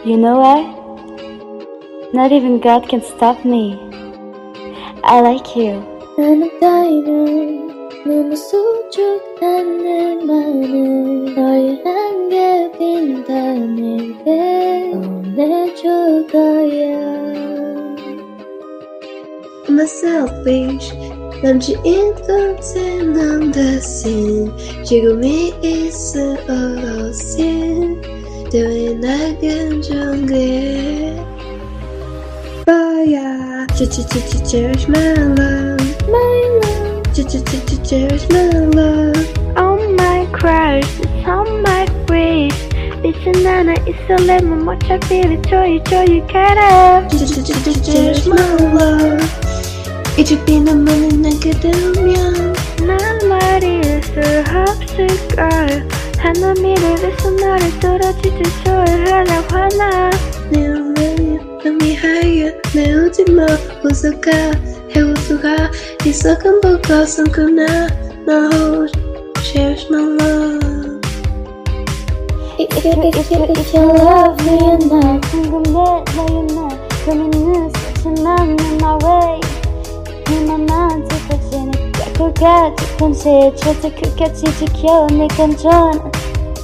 You know what? Not even God can stop me. I like you. 나는 따위는 너무 소중한 내 맘을 너의 안개 빈다 내게 보내줄 거야. I'm a selfish 남주인 것에 넌 대신 지금이 있을 어sin 너의 나은 정글 뭐야 cherish my love cherish my love Oh my crush, it's on my wish. 빛은 하나 있을래면 어차피 조이 가라. cherish my love 이제 비는 몸은 난 그대면 난 말일 수 없을걸. 하늘 미래에서 너를 떨어지지 좋아하려고 하나. 내 운명이 너무 하얘 내 오지마 웃어가 해우수가 있어간 보고 손구나 너 cherish my love If you love me enough 궁금해 너의 날 고민은 스치만 my way 네맘만 짚어지니까 그가 깊은 새에 절대 끝까지 지켜 내 감정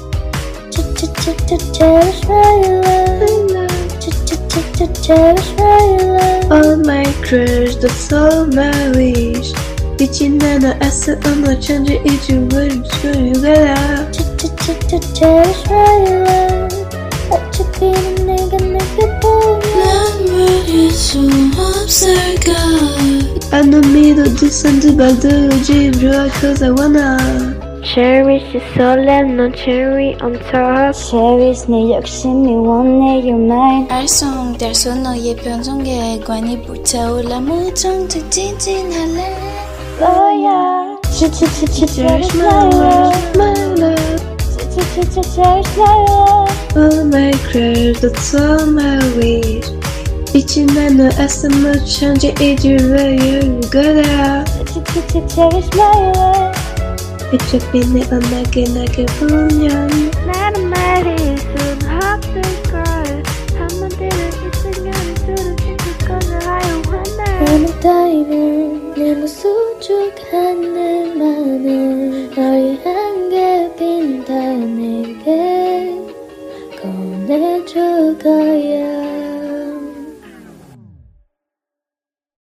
Cherish my love Cherish my love All my crush that's all my wish 빛이 나나 애써 어머 천재 이주를 조용하라 Cherish my love 어차피 내가 내게 보여 난 말일 수 없을까 I don't need a decent balduji bro cause I wanna Cherish is 설렘 넌 cherry on top Cherish 내 욕심이 원해 you're mine 알쏭달쏭 너의 변종에 관이 불타올라 무정 직진할래 뭐야 Cherish my love my love Cherish my love All my crush that's all my wish 빛이 나너 애써 못 천재 이주를 열거라 Cherish my love 어차피 내가 나게 보면 나는 말일 순 없을걸 한번들은 있으면 둘은 지킬 거는 하여하나 나는 따위는 너무 소중한 내 맘을 너의